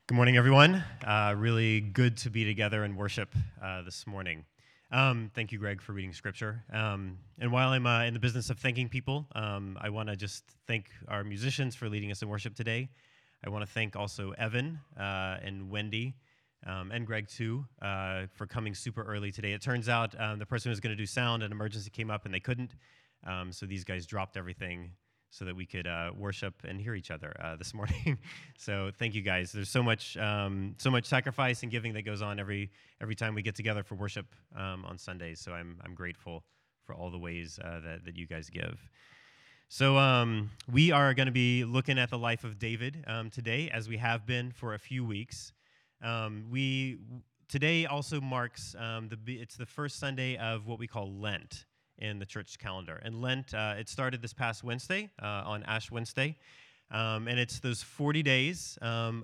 Good morning, everyone. Really good to be together and worship this morning. Thank you, Greg, for reading scripture. And while I'm in the business of thanking people, I want to just thank our musicians for leading us in worship today. I want to thank also Evan and Wendy and Greg, too, for coming super early today. It turns out the person who was going to do sound, an emergency came up and they couldn't. So these guys dropped everything so that we could worship and hear each other this morning. So thank you, guys. There's so much sacrifice and giving that goes on every time we get together for worship on Sundays. So I'm grateful for all the ways that you guys give. So we are going to be looking at the life of David today, as we have been for a few weeks. Today also marks it's the first Sunday of what we call Lent in the church calendar. And Lent, it started this past Wednesday, on Ash Wednesday, and it's those 40 days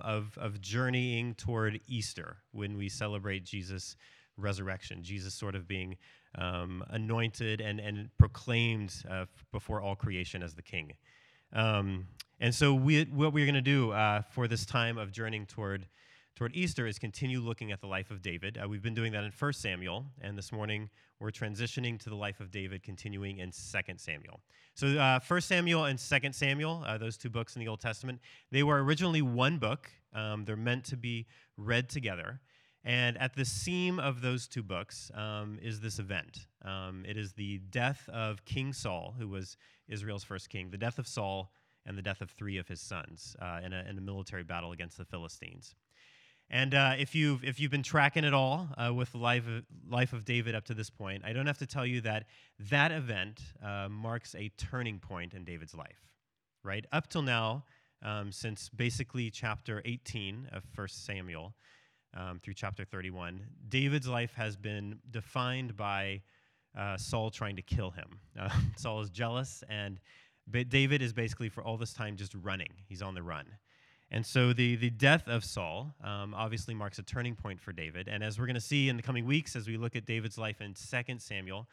of journeying toward Easter, when we celebrate Jesus' resurrection, Jesus sort of being anointed and proclaimed before all creation as the King. And so what we're going to do for this time of journeying toward Easter is continue looking at the life of David. We've been doing that in 1 Samuel, and this morning we're transitioning to the life of David, continuing in 2 Samuel. So 1 Samuel and 2 Samuel, those two books in the Old Testament, they were originally one book. They're meant to be read together. And at the seam of those two books is this event. It is the death of King Saul, who was Israel's first king, the death of Saul, and the death of 3 of his sons in a military battle against the Philistines. And if you've been tracking it all with the life of David up to this point, I don't have to tell you that event marks a turning point in David's life, right? Up till now, since basically chapter 18 of 1 Samuel through chapter 31, David's life has been defined by Saul trying to kill him. Saul is jealous, and David is basically for all this time just running. He's on the run. And so the death of Saul obviously marks a turning point for David. And as we're going to see in the coming weeks, as we look at David's life in 2 Samuel,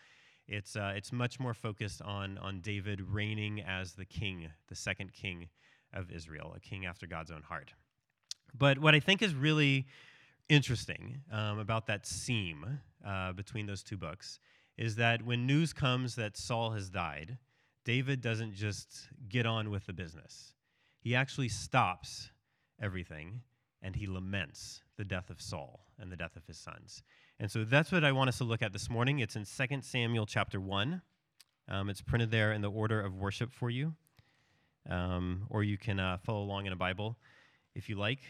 it's much more focused on David reigning as the king, the second king of Israel, a king after God's own heart. But what I think is really interesting about that seam between those two books is that when news comes that Saul has died, David doesn't just get on with the business. He actually stops everything, and he laments the death of Saul and the death of his sons. And so that's what I want us to look at this morning. It's in 2 Samuel chapter 1. It's printed there in the order of worship for you, or you can follow along in a Bible if you like.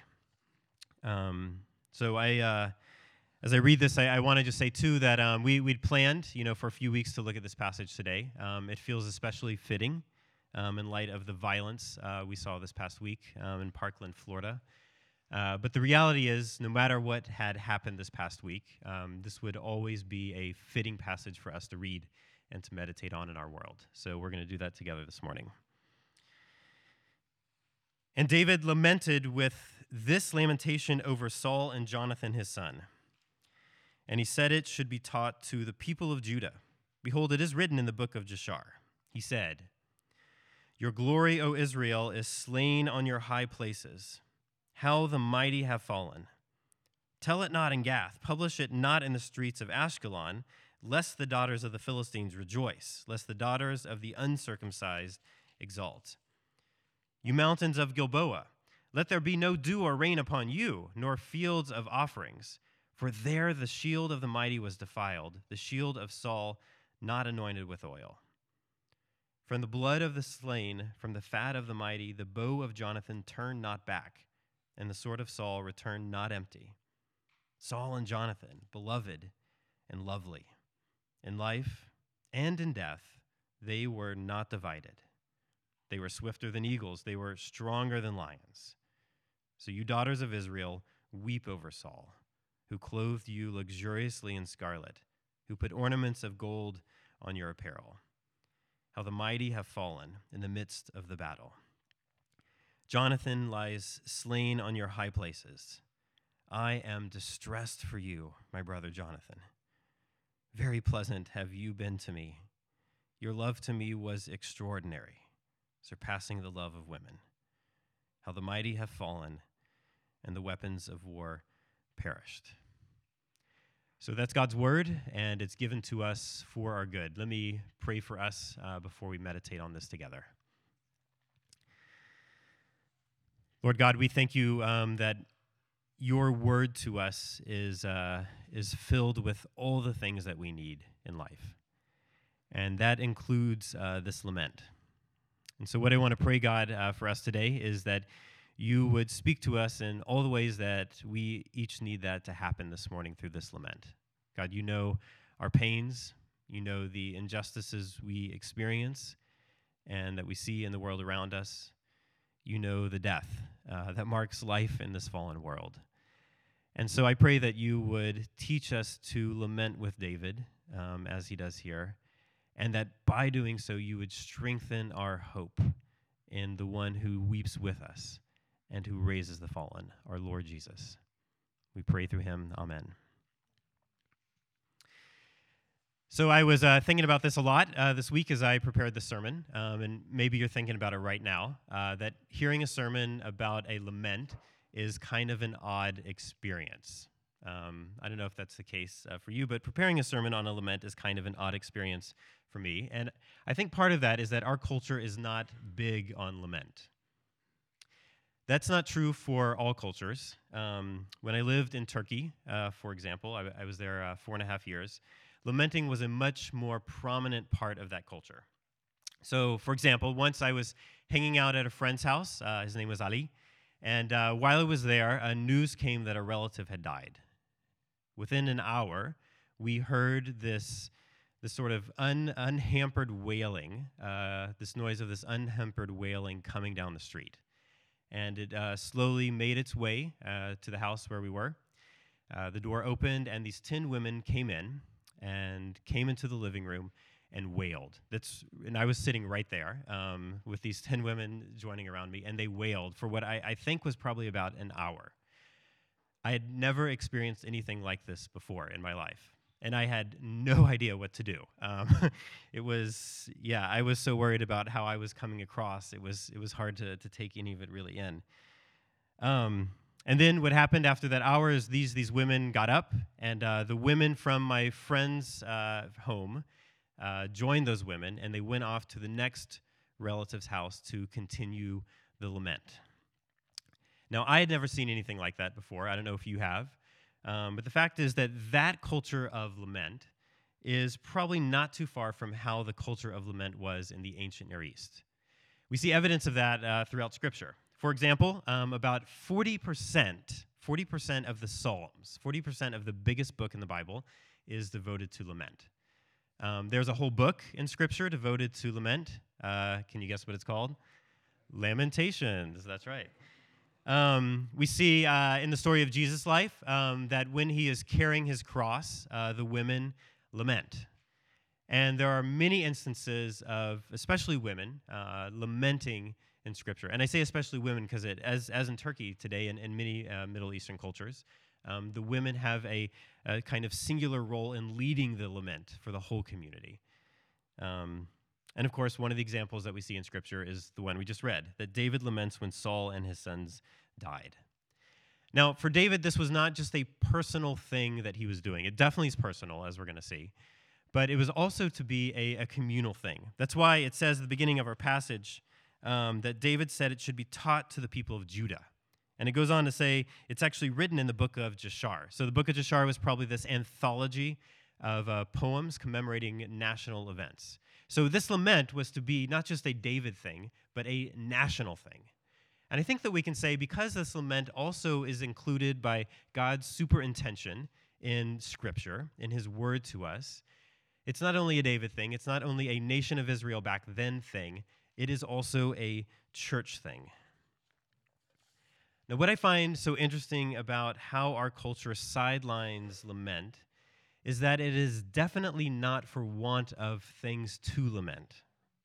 So as I read this, I want to just say, too, that we'd planned, for a few weeks to look at this passage today. It feels especially fitting in light of the violence we saw this past week in Parkland, Florida. But the reality is, no matter what had happened this past week, this would always be a fitting passage for us to read and to meditate on in our world. So we're going to do that together this morning. And David lamented with this lamentation over Saul and Jonathan his son. And he said it should be taught to the people of Judah. Behold, it is written in the book of Jashar. He said, "Your glory, O Israel, is slain on your high places. How the mighty have fallen. Tell it not in Gath, publish it not in the streets of Ashkelon, lest the daughters of the Philistines rejoice, lest the daughters of the uncircumcised exult. You mountains of Gilboa, let there be no dew or rain upon you, nor fields of offerings, for there the shield of the mighty was defiled, the shield of Saul not anointed with oil. From the blood of the slain, from the fat of the mighty, the bow of Jonathan turned not back, and the sword of Saul returned not empty. Saul and Jonathan, beloved and lovely. In life and in death, they were not divided. They were swifter than eagles. They were stronger than lions. So you daughters of Israel, weep over Saul, who clothed you luxuriously in scarlet, who put ornaments of gold on your apparel. How the mighty have fallen in the midst of the battle. Jonathan lies slain on your high places. I am distressed for you, my brother Jonathan. Very pleasant have you been to me. Your love to me was extraordinary, surpassing the love of women. How the mighty have fallen, and the weapons of war perished. So that's God's word, and it's given to us for our good. Let me pray for us before we meditate on this together. Lord God, we thank you that your word to us is filled with all the things that we need in life, and that includes this lament. And so what I want to pray, God, for us today is that you would speak to us in all the ways that we each need that to happen this morning through this lament. God, you know our pains, you know the injustices we experience and that we see in the world around us. You know the death that marks life in this fallen world. And so I pray that you would teach us to lament with David, as he does here, and that by doing so you would strengthen our hope in the one who weeps with us and who raises the fallen, our Lord Jesus. We pray through him. Amen. So I was thinking about this a lot this week as I prepared the sermon, and maybe you're thinking about it right now, that hearing a sermon about a lament is kind of an odd experience. I don't know if that's the case for you, but preparing a sermon on a lament is kind of an odd experience for me. And I think part of that is that our culture is not big on lament. That's not true for all cultures. When I lived in Turkey, for example, I was there 4.5 years, lamenting was a much more prominent part of that culture. So, for example, once I was hanging out at a friend's house, his name was Ali, and while I was there, news came that a relative had died. Within an hour, we heard this sort of unhampered wailing, this noise of this unhampered wailing coming down the street. And it slowly made its way to the house where we were. The door opened, and these 10 women came into the living room and wailed. And I was sitting right there with these 10 women joining around me, and they wailed for what I think was probably about an hour. I had never experienced anything like this before in my life, and I had no idea what to do. I was so worried about how I was coming across. It was hard to take any of it really in. And then what happened after that hour is these women got up, and the women from my friend's home joined those women, and they went off to the next relative's house to continue the lament. Now, I had never seen anything like that before. I don't know if you have. But the fact is that culture of lament is probably not too far from how the culture of lament was in the ancient Near East. We see evidence of that throughout Scripture. For example, about 40% of the Psalms, 40% of the biggest book in the Bible is devoted to lament. There's a whole book in Scripture devoted to lament. Can you guess what it's called? Lamentations, that's right. We see in the story of Jesus' life that when he is carrying his cross, the women lament. And there are many instances of, especially women, lamenting in Scripture. And I say especially women because as in Turkey today and in many Middle Eastern cultures, the women have a kind of singular role in leading the lament for the whole community. And of course, one of the examples that we see in Scripture is the one we just read, that David laments when Saul and his sons died. Now, for David, this was not just a personal thing that he was doing. It definitely is personal, as we're going to see. But it was also to be a communal thing. That's why it says at the beginning of our passage that David said it should be taught to the people of Judah. And it goes on to say it's actually written in the book of Jashar. So the book of Jashar was probably this anthology of poems commemorating national events. So this lament was to be not just a David thing, but a national thing. And I think that we can say because this lament also is included by God's superintention in Scripture, in his word to us, it's not only a David thing, it's not only a nation of Israel back then thing, it is also a church thing. Now, what I find so interesting about how our culture sidelines lament is that it is definitely not for want of things to lament.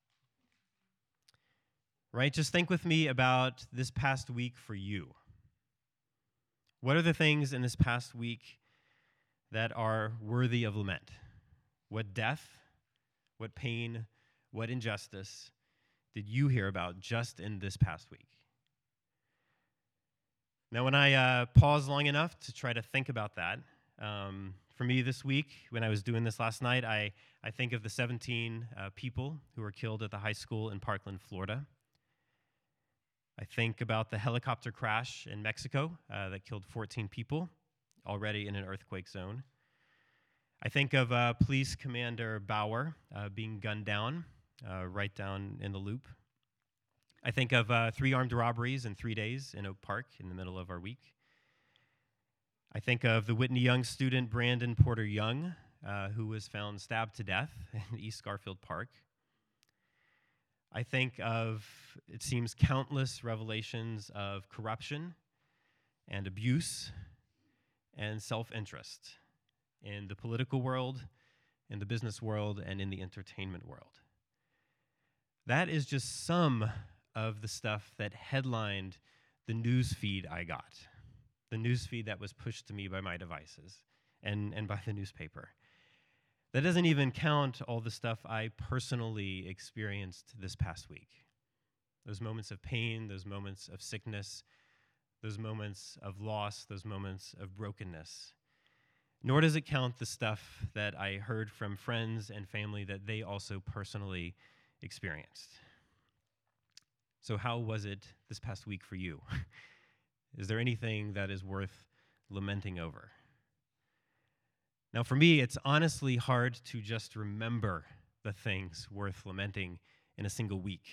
Right? Just think with me about this past week for you. What are the things in this past week that are worthy of lament? What death, what pain, what injustice did you hear about just in this past week? Now, when I pause long enough to try to think about that, for me this week, when I was doing this last night, I think of the 17 people who were killed at the high school in Parkland, Florida. I think about the helicopter crash in Mexico that killed 14 people, already in an earthquake zone. I think of Police Commander Bauer being gunned down, right down in the loop. I think of 3 armed robberies in 3 days in Oak Park in the middle of our week. I think of the Whitney Young student Brandon Porter Young, who was found stabbed to death in East Garfield Park. I think of, it seems, countless revelations of corruption and abuse and self-interest in the political world, in the business world, and in the entertainment world. That is just some of the stuff that headlined the news feed I got, the news feed that was pushed to me by my devices and by the newspaper. That doesn't even count all the stuff I personally experienced this past week. Those moments of pain, those moments of sickness, those moments of loss, those moments of brokenness. Nor does it count the stuff that I heard from friends and family that they also personally experienced. So how was it this past week for you? Is there anything that is worth lamenting over? Now, for me, it's honestly hard to just remember the things worth lamenting in a single week.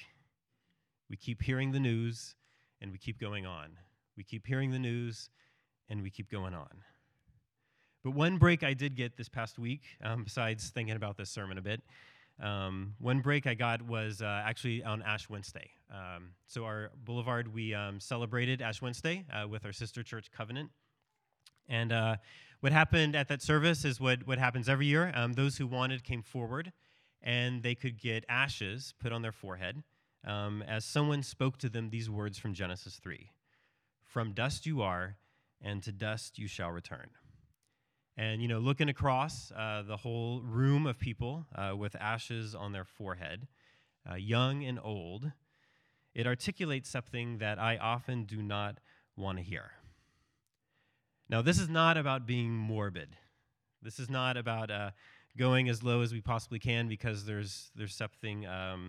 We keep hearing the news, and we keep going on. We keep hearing the news, and we keep going on. But one break I did get this past week, besides thinking about this sermon a bit, one break I got was actually on Ash Wednesday. So our Boulevard, we celebrated Ash Wednesday with our sister church Covenant. And what happened at that service is what happens every year. Those who wanted came forward, and they could get ashes put on their forehead as someone spoke to them these words from Genesis 3. From dust you are, and to dust you shall return. And, looking across the whole room of people with ashes on their forehead, young and old, it articulates something that I often do not want to hear. Now, this is not about being morbid. This is not about going as low as we possibly can because there's something,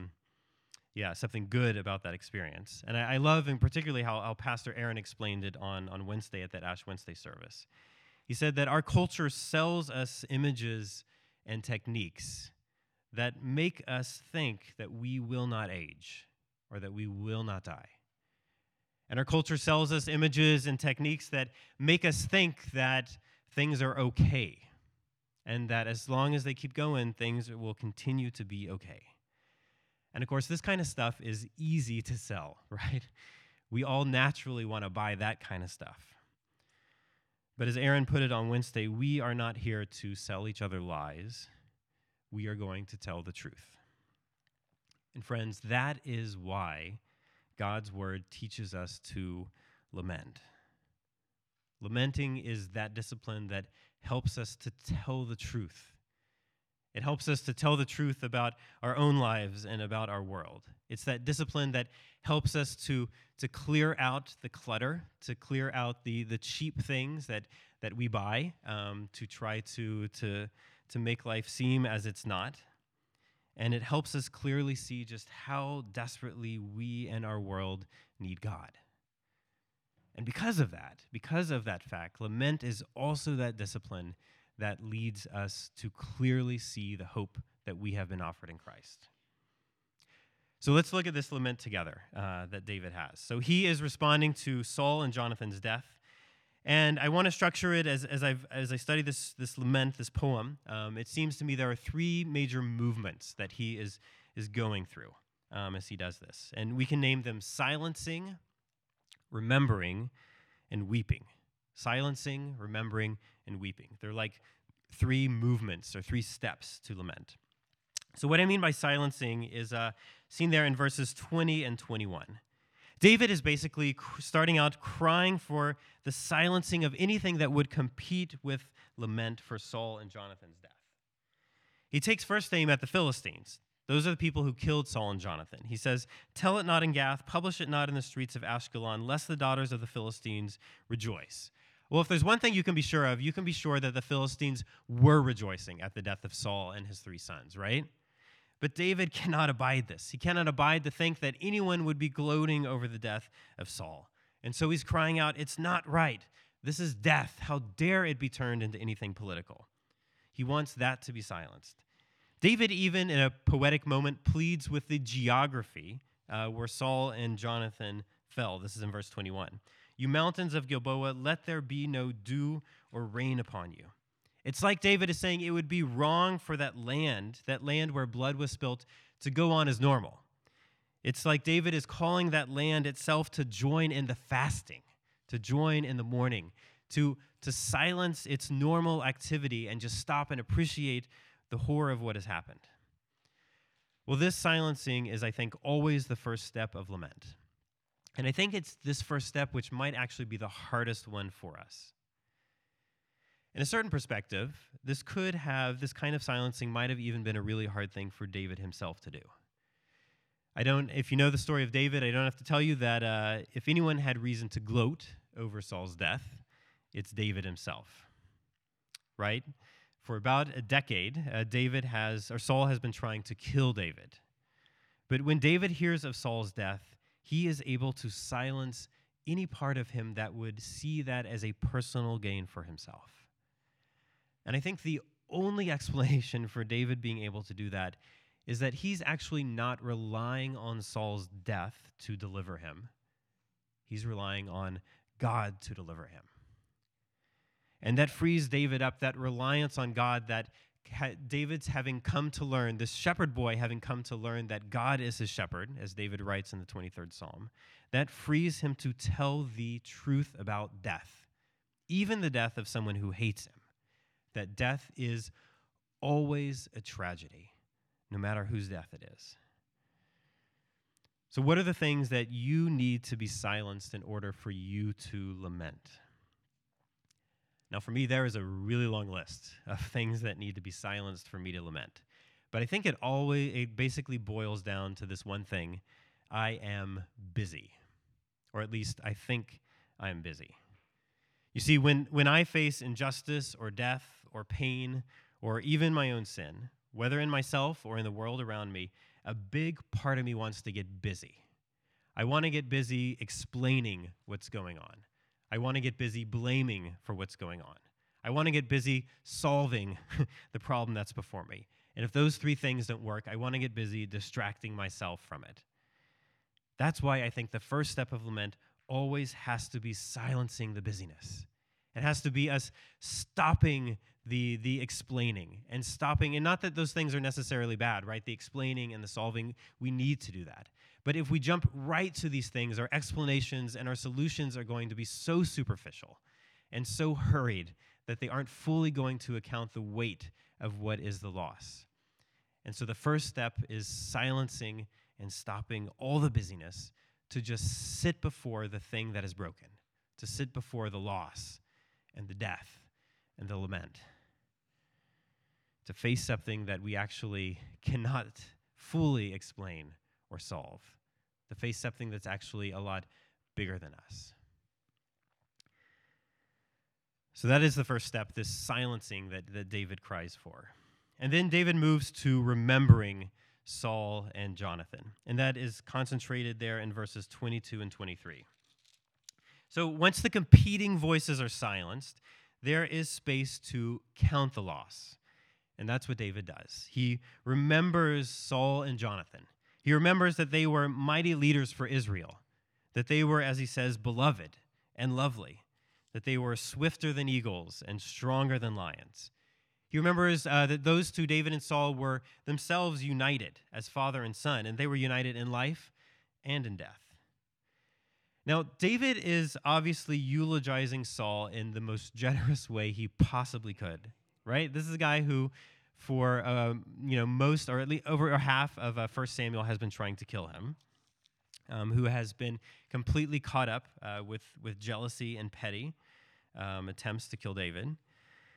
something good about that experience. And I love, and particularly, how Pastor Aaron explained it on Wednesday at that Ash Wednesday service. He said that our culture sells us images and techniques that make us think that we will not age or that we will not die. And our culture sells us images and techniques that make us think that things are okay and that as long as they keep going, things will continue to be okay. And of course, this kind of stuff is easy to sell, right? We all naturally want to buy that kind of stuff. But as Aaron put it on Wednesday, we are not here to sell each other lies. We are going to tell the truth. And friends, that is why God's word teaches us to lament. Lamenting is that discipline that helps us to tell the truth. It helps us to tell the truth about our own lives and about our world. It's that discipline that helps us to clear out the clutter, to clear out the cheap things that we buy, to try to make life seem as it's not. And it helps us clearly see just how desperately we and our world need God. And because of that fact, lament is also that discipline that leads us to clearly see the hope that we have been offered in Christ. So let's look at this lament together that David has. So he is responding to Saul and Jonathan's death. And I want to structure it as I study this lament, this poem. It seems to me there are 3 major movements that he is going through as he does this. And we can name them silencing, remembering, and weeping. Silencing, remembering, and weeping. They're like 3 movements or 3 steps to lament. So what I mean by silencing is seen there in verses 20 and 21. David is basically starting out crying for the silencing of anything that would compete with lament for Saul and Jonathan's death. He takes first aim at the Philistines, Those are the people who killed Saul and Jonathan. He says, "Tell it not in Gath, publish it not in the streets of Ashkelon, lest the daughters of the Philistines rejoice." Well, if there's one thing you can be sure of, you can be sure that the Philistines were rejoicing at the death of Saul and his 3 sons, right? But David cannot abide this. He cannot abide to think that anyone would be gloating over the death of Saul. And so he's crying out, "It's not right. This is death. How dare it be turned into anything political?" He wants that to be silenced. David, even in a poetic moment, pleads with the geography where Saul and Jonathan fell. This is in verse 21. "You mountains of Gilboa, let there be no dew or rain upon you." It's like David is saying it would be wrong for that land where blood was spilt, to go on as normal. It's like David is calling that land itself to join in the fasting, to join in the mourning, to silence its normal activity and just stop and appreciate the horror of what has happened. Well, this silencing is, I think, always the first step of lament. And I think it's this first step which might actually be the hardest one for us. In a certain perspective, this kind of silencing might have even been a really hard thing for David himself to do. If you know the story of David, I don't have to tell you that if anyone had reason to gloat over Saul's death, it's David himself, right? For about a decade, Saul has been trying to kill David. But when David hears of Saul's death, he is able to silence any part of him that would see that as a personal gain for himself. And I think the only explanation for David being able to do that is that he's actually not relying on Saul's death to deliver him. He's relying on God to deliver him. And that frees David up, that reliance on God that David's having come to learn, this shepherd boy having come to learn that God is his shepherd, as David writes in the 23rd Psalm, that frees him to tell the truth about death, even the death of someone who hates him, that death is always a tragedy, no matter whose death it is. So what are the things that you need to be silenced in order for you to lament? Now, for me, there is a really long list of things that need to be silenced for me to lament. But I think it basically boils down to this one thing: I am busy. Or at least I think I am busy. You see, when I face injustice or death or pain or even my own sin, whether in myself or in the world around me, a big part of me wants to get busy. I want to get busy explaining what's going on. I want to get busy blaming for what's going on. I want to get busy solving the problem that's before me. And if those 3 things don't work, I want to get busy distracting myself from it. That's why I think the first step of lament always has to be silencing the busyness. It has to be us stopping the explaining and stopping, and not that those things are necessarily bad, right? The explaining and the solving, we need to do that. But if we jump right to these things, our explanations and our solutions are going to be so superficial and so hurried that they aren't fully going to account the weight of what is the loss. And so the first step is silencing and stopping all the busyness to just sit before the thing that is broken, to sit before the loss and the death and the lament, to face something that we actually cannot fully explain or solve, to face something that's actually a lot bigger than us. So that is the first step, this silencing that David cries for. And then David moves to remembering Saul and Jonathan, and that is concentrated there in verses 22 and 23. So once the competing voices are silenced, there is space to count the loss. And that's what David does. He remembers Saul and Jonathan. He remembers that they were mighty leaders for Israel, that they were, as he says, beloved and lovely, that they were swifter than eagles and stronger than lions. He remembers that those 2, David and Saul, were themselves united as father and son, and they were united in life and in death. Now, David is obviously eulogizing Saul in the most generous way he possibly could, right? This is a guy who, for most, or at least over half of 1 Samuel, has been trying to kill him, who has been completely caught up with jealousy and petty attempts to kill David.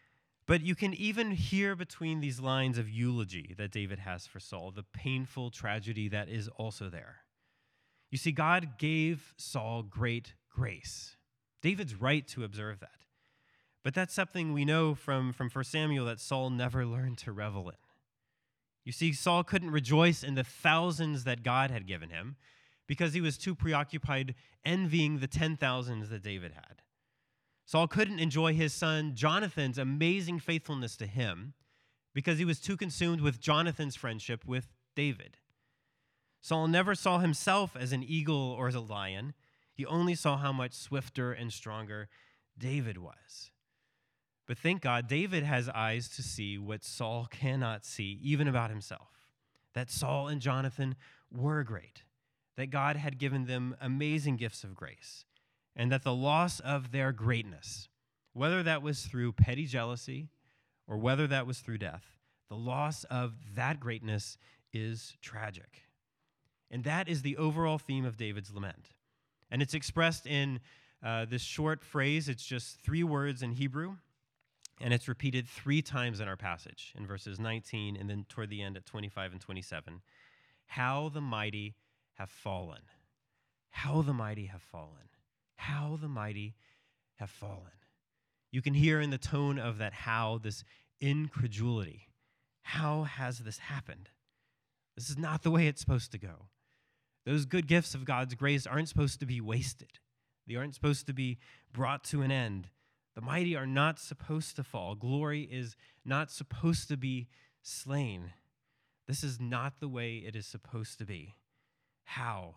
But you can even hear between these lines of eulogy that David has for Saul the painful tragedy that is also there. You see, God gave Saul great grace. David's right to observe that. But that's something we know from 1 Samuel that Saul never learned to revel in. You see, Saul couldn't rejoice in the thousands that God had given him because he was too preoccupied envying the 10,000s that David had. Saul couldn't enjoy his son Jonathan's amazing faithfulness to him because he was too consumed with Jonathan's friendship with David. Saul never saw himself as an eagle or as a lion. He only saw how much swifter and stronger David was. But thank God, David has eyes to see what Saul cannot see, even about himself. That Saul and Jonathan were great, that God had given them amazing gifts of grace, and that the loss of their greatness, whether that was through petty jealousy or whether that was through death, the loss of that greatness is tragic. And that is the overall theme of David's lament. And it's expressed in this short phrase. It's just 3 words in Hebrew, and it's repeated 3 times in our passage, in verses 19 and then toward the end at 25 and 27. How the mighty have fallen. How the mighty have fallen. How the mighty have fallen. You can hear in the tone of that how this incredulity. How has this happened? This is not the way it's supposed to go. Those good gifts of God's grace aren't supposed to be wasted. They aren't supposed to be brought to an end. The mighty are not supposed to fall. Glory is not supposed to be slain. This is not the way it is supposed to be. How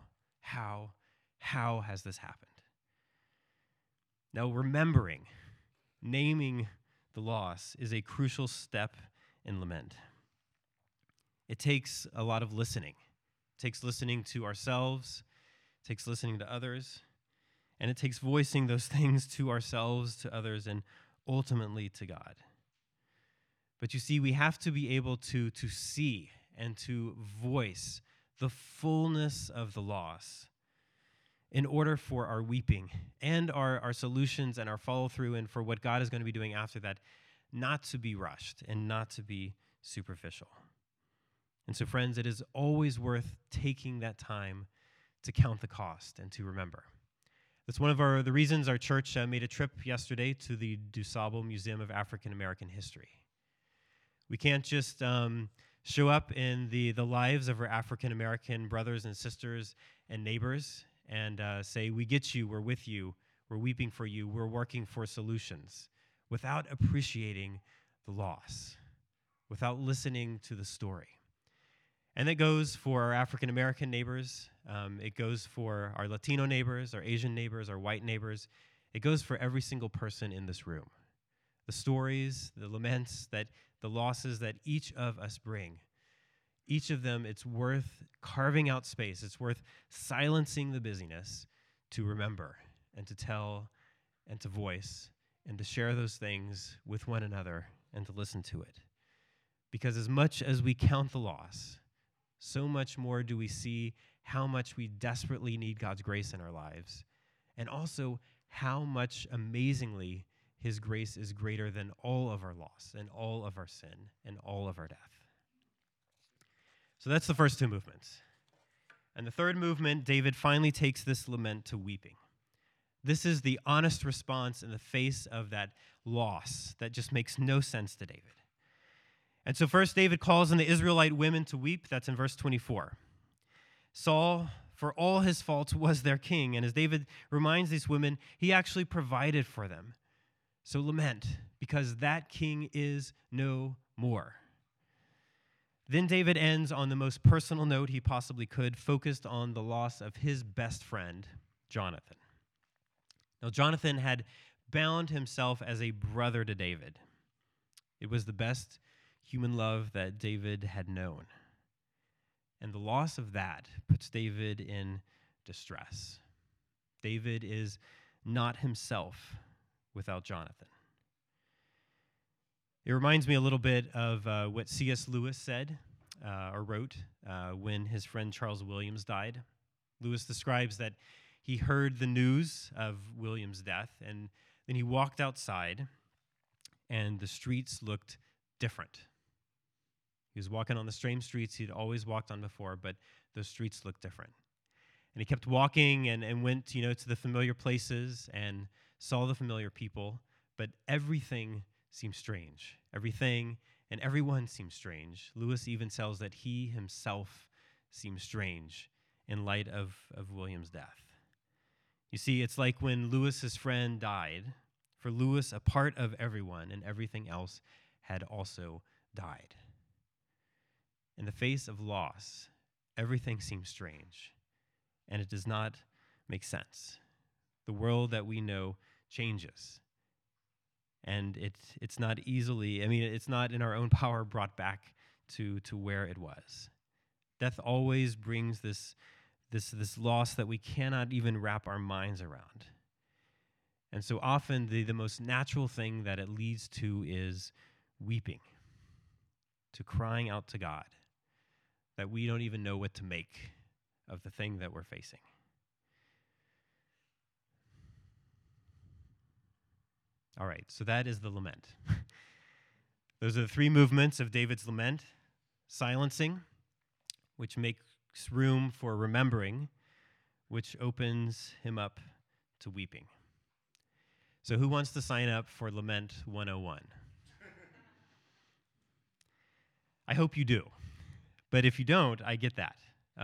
has this happened? Now, remembering, naming the loss is a crucial step in lament. It takes a lot of listening. It takes listening to ourselves. It takes listening to others. And it takes voicing those things to ourselves, to others, and ultimately to God. But you see, we have to be able to see and to voice the fullness of the loss in order for our weeping and our solutions and our follow-through and for what God is going to be doing after that not to be rushed and not to be superficial. And so, friends, it is always worth taking that time to count the cost and to remember. That's one of the reasons our church made a trip yesterday to the DuSable Museum of African American History. We can't just show up in the lives of our African American brothers and sisters and neighbors and say, we get you, we're with you, we're weeping for you, we're working for solutions, without appreciating the loss, without listening to the story. And that goes for our African American neighbors. It goes for our Latino neighbors, our Asian neighbors, our white neighbors. It goes for every single person in this room. The stories, the laments, the losses that each of us bring, each of them, it's worth carving out space. It's worth silencing the busyness to remember and to tell and to voice and to share those things with one another and to listen to it. Because as much as we count the loss, so much more do we see how much we desperately need God's grace in our lives, and also how much amazingly His grace is greater than all of our loss and all of our sin and all of our death. So that's the first 2 movements. And the third movement, David finally takes this lament to weeping. This is the honest response in the face of that loss that just makes no sense to David. And so first, David calls on the Israelite women to weep. That's in verse 24. Saul, for all his faults, was their king. And as David reminds these women, he actually provided for them. So lament, because that king is no more. Then David ends on the most personal note he possibly could, focused on the loss of his best friend, Jonathan. Now, Jonathan had bound himself as a brother to David. It was the best human love that David had known. And the loss of that puts David in distress. David is not himself without Jonathan. It reminds me a little bit of what C.S. Lewis said or wrote when his friend Charles Williams died. Lewis describes that he heard the news of Williams' death, and then he walked outside, and the streets looked different. He was walking on the same streets he'd always walked on before, but those streets looked different. And he kept walking and went, to the familiar places and saw the familiar people, but everything seemed strange. Everything and everyone seemed strange. Lewis even tells that he himself seemed strange in light of William's death. You see, it's like when Lewis's friend died. For Lewis, a part of everyone and everything else had also died. In the face of loss, everything seems strange, and it does not make sense. The world that we know changes, and it's not it's not in our own power brought back to where it was. Death always brings this loss that we cannot even wrap our minds around. And so often the most natural thing that it leads to is weeping, to crying out to God, that we don't even know what to make of the thing that we're facing. All right, so that is the lament. Those are the three movements of David's lament: silencing, which makes room for remembering, which opens him up to weeping. So who wants to sign up for Lament 101? I hope you do. But if you don't, I get that.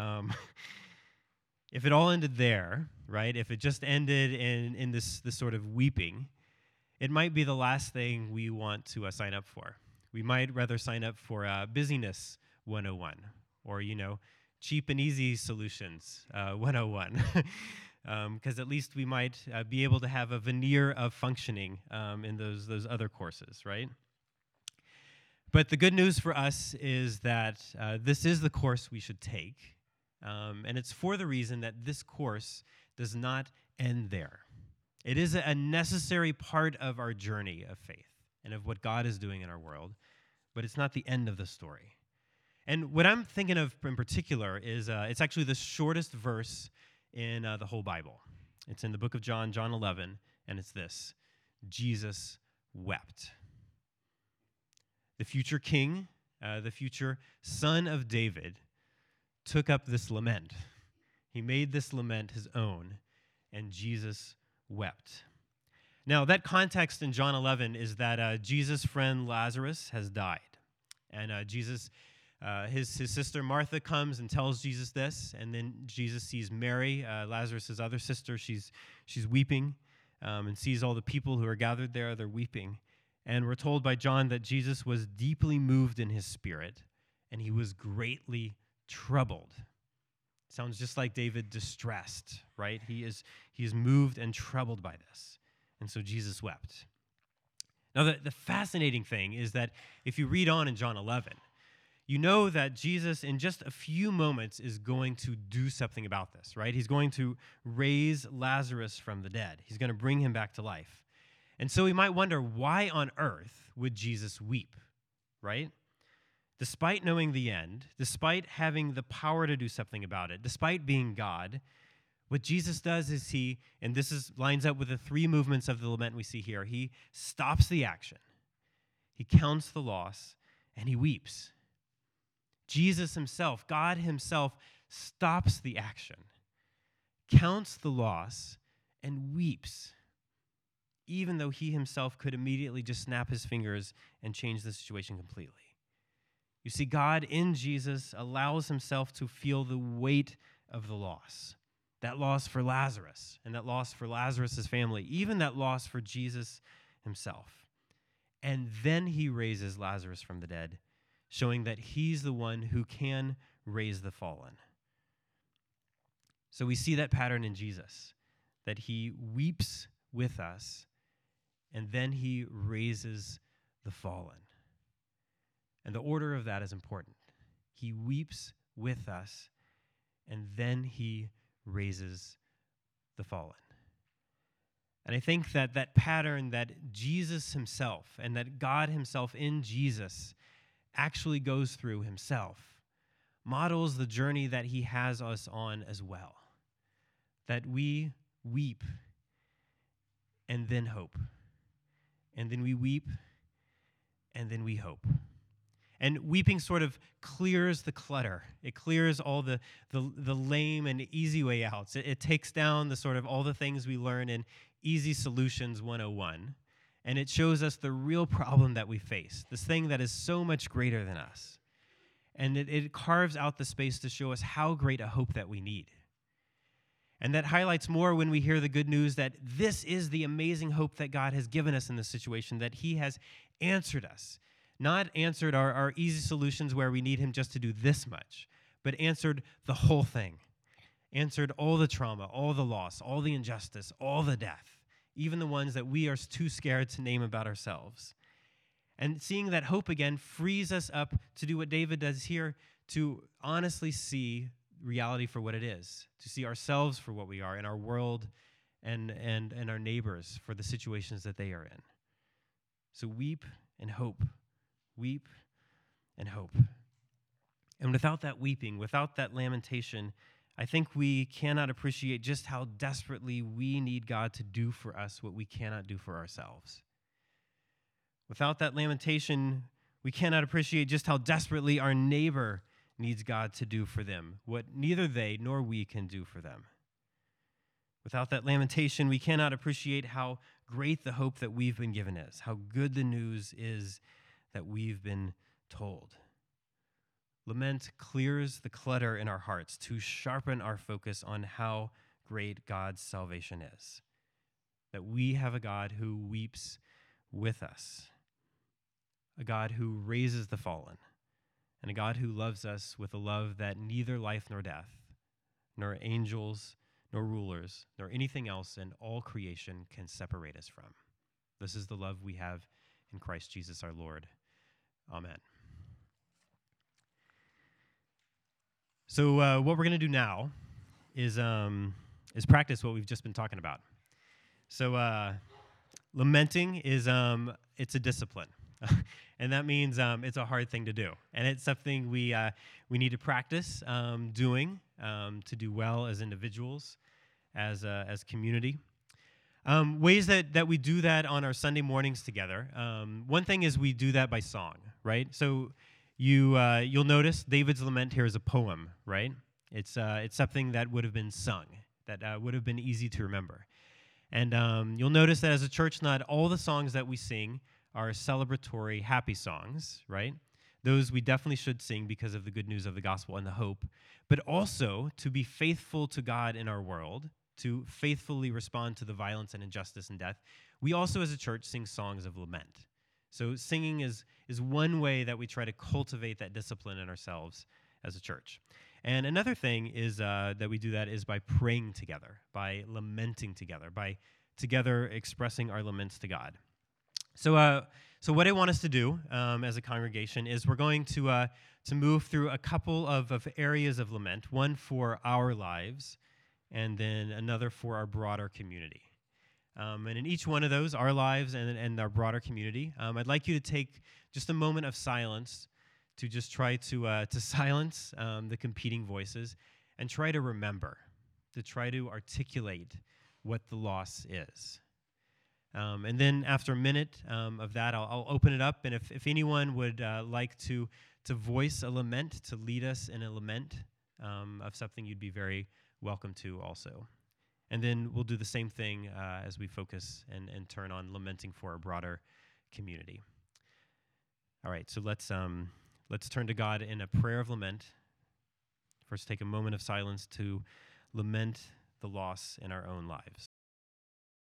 If it all ended there, right, if it just ended in this sort of weeping, it might be the last thing we want to sign up for. We might rather sign up for Busyness 101 or, Cheap and Easy Solutions 101. Because at least we might be able to have a veneer of functioning in those other courses, right? But the good news for us is that this is the course we should take, and it's for the reason that this course does not end there. It is a necessary part of our journey of faith and of what God is doing in our world, but it's not the end of the story. And what I'm thinking of in particular is it's actually the shortest verse in the whole Bible. It's in the book of John, John 11, and it's this: Jesus wept. The future king, the future son of David, took up this lament. He made this lament his own, and Jesus wept. Now, that context in John 11 is that Jesus' friend Lazarus has died. And his sister Martha comes and tells Jesus this, and then Jesus sees Mary, Lazarus' other sister. She's weeping and sees all the people who are gathered there. They're weeping. And we're told by John that Jesus was deeply moved in his spirit, and he was greatly troubled. Sounds just like David, distressed, right? He is moved and troubled by this. And so Jesus wept. Now, the fascinating thing is that if you read on in John 11, you know that Jesus, in just a few moments, is going to do something about this, right? He's going to raise Lazarus from the dead. He's going to bring him back to life. And so we might wonder, why on earth would Jesus weep, right? Despite knowing the end, despite having the power to do something about it, despite being God, what Jesus does is lines up with the three movements of the lament we see here. He stops the action, he counts the loss, and he weeps. Jesus himself, God himself, stops the action, counts the loss, and weeps, even though he himself could immediately just snap his fingers and change the situation completely. You see, God in Jesus allows himself to feel the weight of the loss. That loss for Lazarus, and that loss for Lazarus' family, even that loss for Jesus himself. And then he raises Lazarus from the dead, showing that he's the one who can raise the fallen. So we see that pattern in Jesus, that he weeps with us, and then he raises the fallen. And the order of that is important. He weeps with us, and then he raises the fallen. And I think that pattern that Jesus himself and that God himself in Jesus actually goes through himself models the journey that he has us on as well. That we weep and then hope. And then we weep and then we hope. And weeping sort of clears the clutter. It clears all the lame and easy way outs. It takes down the sort of all the things we learn in Easy Solutions 101, and it shows us the real problem that we face, this thing that is so much greater than us. And it carves out the space to show us how great a hope that we need. And that highlights more when we hear the good news that this is the amazing hope that God has given us in this situation, that he has answered us. Not answered our easy solutions where we need him just to do this much, but answered the whole thing. Answered all the trauma, all the loss, all the injustice, all the death, even the ones that we are too scared to name about ourselves. And seeing that hope again frees us up to do what David does here, to honestly see reality for what it is, to see ourselves for what we are in our world and our neighbors for the situations that they are in. So weep and hope. Weep and hope. And without that weeping, without that lamentation, I think we cannot appreciate just how desperately we need God to do for us what we cannot do for ourselves. Without that lamentation, we cannot appreciate just how desperately our neighbor needs God to do for them what neither they nor we can do for them. Without that lamentation, we cannot appreciate how great the hope that we've been given is, how good the news is that we've been told. Lament clears the clutter in our hearts to sharpen our focus on how great God's salvation is. That we have a God who weeps with us, a God who raises the fallen, and a God who loves us with a love that neither life nor death, nor angels, nor rulers, nor anything else in all creation can separate us from. This is the love we have in Christ Jesus our Lord. Amen. So what we're going to do now is practice what we've just been talking about. So lamenting is it's a discipline, and that means it's a hard thing to do, and it's something we need to practice doing to do well as individuals, as community. Ways that we do that on our Sunday mornings together. One thing is we do that by song, right? So you'll notice David's lament here is a poem, right? It's something that would have been sung, that would have been easy to remember. And you'll notice that as a church, not all the songs that we sing are celebratory, happy songs, right? Those we definitely should sing because of the good news of the gospel and the hope, but also to be faithful to God in our world, to faithfully respond to the violence and injustice and death. We also as a church sing songs of lament. So singing is one way that we try to cultivate that discipline in ourselves as a church. And another thing is that we do that is by praying together, by lamenting together, by together expressing our laments to God. So what I want us to do as a congregation is we're going to move through a couple of areas of lament, one for our lives and then another for our broader community. And in each one of those, our lives and our broader community, I'd like you to take just a moment of silence to just try to silence the competing voices and try to remember, to try to articulate what the loss is. And then after a minute of that, I'll open it up, and if anyone would like to voice a lament, to lead us in a lament of something, you'd be very welcome to also. And then we'll do the same thing as we focus and turn on lamenting for a broader community. All right, so let's turn to God in a prayer of lament. First, take a moment of silence to lament the loss in our own lives.